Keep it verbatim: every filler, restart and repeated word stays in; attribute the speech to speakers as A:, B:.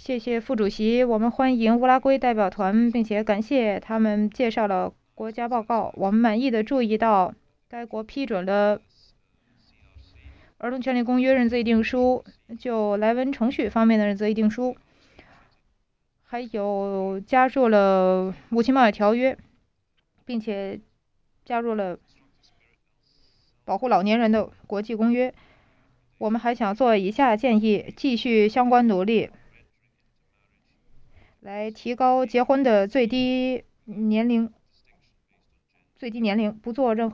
A: 谢谢副主席，我们欢迎乌拉圭代表团，并且感谢他们介绍了国家报告。我们满意的注意到，该国批准了儿童权利公约认罪定书，就莱文程序方面的认罪定书，还有加入了武器贸易条约，并且加入了保护老年人的国际公约。我们还想做以下建议：继续相关努力，来提高结婚的最低年龄，最低年龄不做任何